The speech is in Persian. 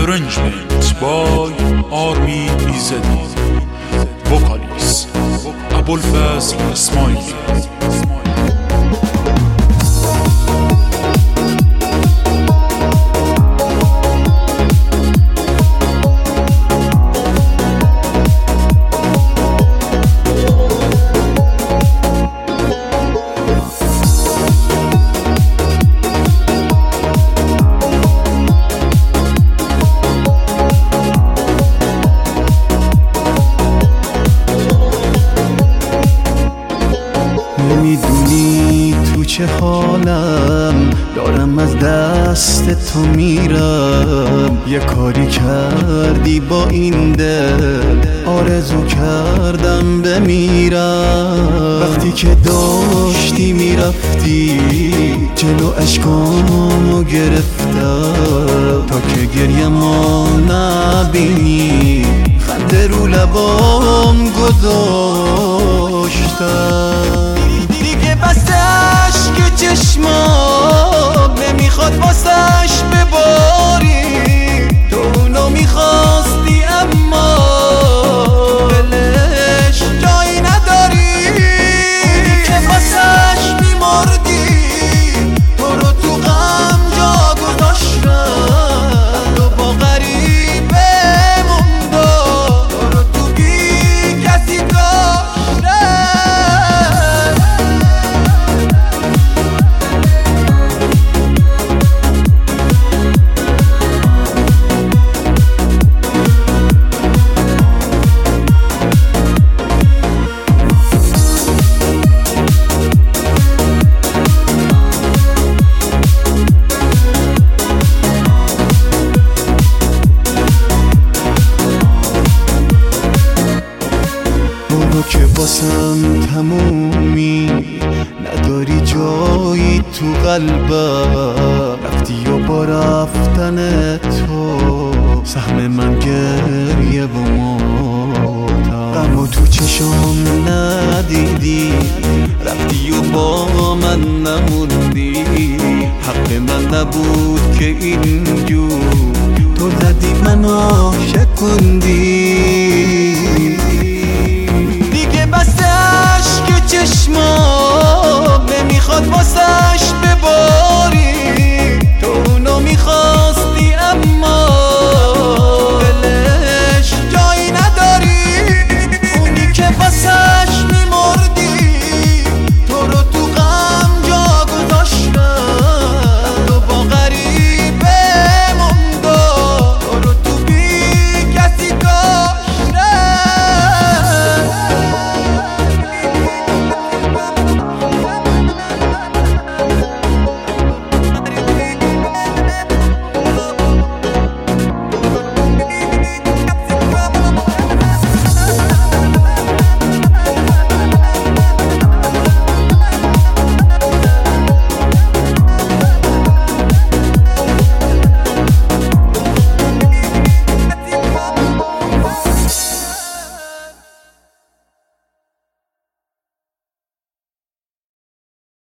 arrangement by Army Izzadi. Vocalist Abulfazl Ismaili. نمیدونی تو چه حالم دارم، از دست تو میرم. یه کاری کردی با این دل، آرزو کردم بمیرم. وقتی که داشتی میرفتی جلو اشکامو گرفتم، تا که گریه ما نبینی خنده رو لبام گذاشتم. دیگه بس اشک چشمام نمیخواد واسش بباری. تو اونو میخواستی اما دلش جایی نداری. اونی که واسش میمردی تو رو تو غم جا گذاشتم. تو با غریبه موندم، تو رو تو بی کسی که باسم تمومی، نداری جایی تو قلبم. رفتی و با رفتن تو سهم من گریه و موتم. اما تو چشام ندیدی، رفتی و با من نموندی. حق من نبود که اینجور تو زدی منو شکوندی. بس اشک چشمام نمیخواد واسه